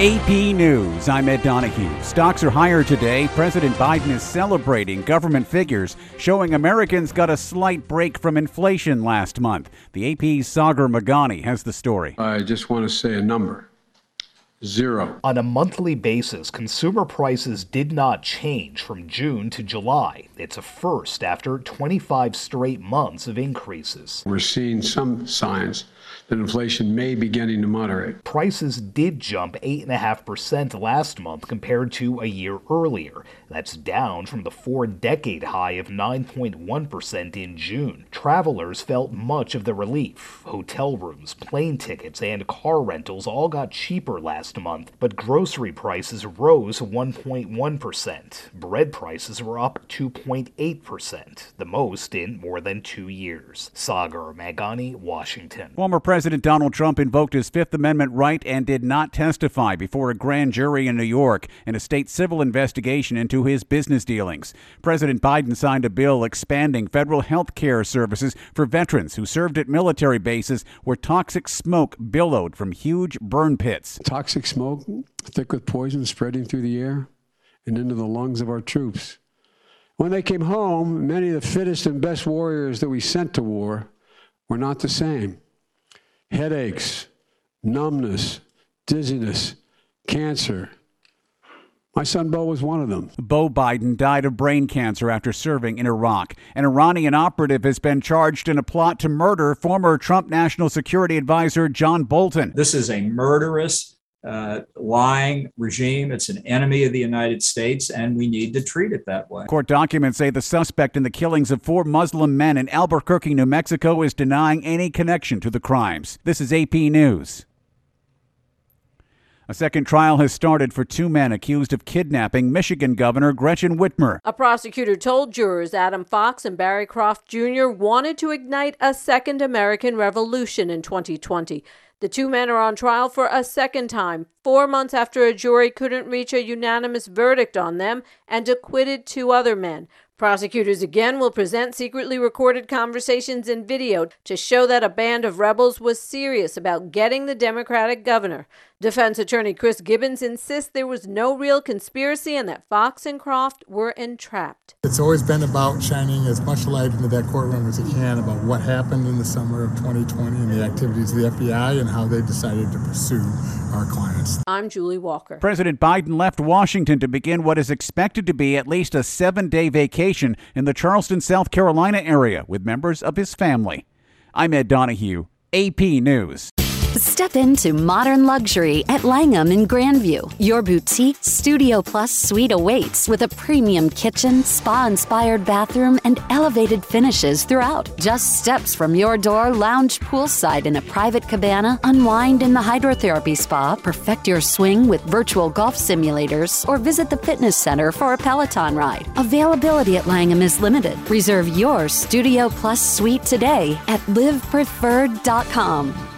AP News, I'm Ed Donahue. Stocks are higher today. President Biden is celebrating government figures showing Americans got a slight break from inflation last month. The AP's Sagar Meghani has the story. I just want to say a number. 0. On a monthly basis, consumer prices did not change from June to July. It's a first after 25 straight months of increases. We're seeing some signs that inflation may be beginning to moderate. Prices did jump 8.5% last month compared to a year earlier. That's down from the 4-decade high of 9.1% in June. Travelers felt much of the relief. Hotel rooms, plane tickets, and car rentals all got cheaper last month, but grocery prices rose 1.1%. Bread prices were up 2.8%, the most in more than 2 years. Sagar Meghani, Washington. Former President Donald Trump invoked his Fifth Amendment right and did not testify before a grand jury in New York in a state civil investigation into his business dealings. President Biden signed a bill expanding federal health care services for veterans who served at military bases where toxic smoke billowed from huge burn pits. Toxic smoke, thick with poison, spreading through the air and into the lungs of our troops. When they came home, many of the fittest and best warriors that we sent to war were not the same. Headaches, numbness, dizziness, cancer. My son Bo was one of them. Bo Biden died of brain cancer after serving in Iraq. An Iranian operative has been charged in a plot to murder former Trump National Security Advisor John Bolton. This is a murderous, lying regime. It's an enemy of the United States, and we need to treat it that way. Court documents say the suspect in the killings of 4 Muslim men in Albuquerque, New Mexico, is denying any connection to the crimes. This is AP News. A second trial has started for 2 men accused of kidnapping Michigan Governor Gretchen Whitmer. A prosecutor told jurors Adam Fox and Barry Croft Jr. wanted to ignite a second American Revolution in 2020. The 2 men are on trial for a second time, 4 months after a jury couldn't reach a unanimous verdict on them and acquitted 2 other men. Prosecutors again will present secretly recorded conversations and video to show that a band of rebels was serious about getting the Democratic governor. Defense attorney Chris Gibbons insists there was no real conspiracy and that Fox and Croft were entrapped. It's always been about shining as much light into that courtroom as you can about what happened in the summer of 2020 and the activities of the FBI and how they decided to pursue our clients. I'm Julie Walker. President Biden left Washington to begin what is expected to be at least a 7-day vacation in the Charleston, South Carolina area with members of his family. I'm Ed Donahue, AP News. Step into modern luxury at Langham in Grandview. Your boutique Studio Plus suite awaits with a premium kitchen, spa-inspired bathroom, and elevated finishes throughout. Just steps from your door, lounge poolside in a private cabana, unwind in the hydrotherapy spa, perfect your swing with virtual golf simulators, or visit the fitness center for a Peloton ride. Availability at Langham is limited. Reserve your Studio Plus suite today at livepreferred.com.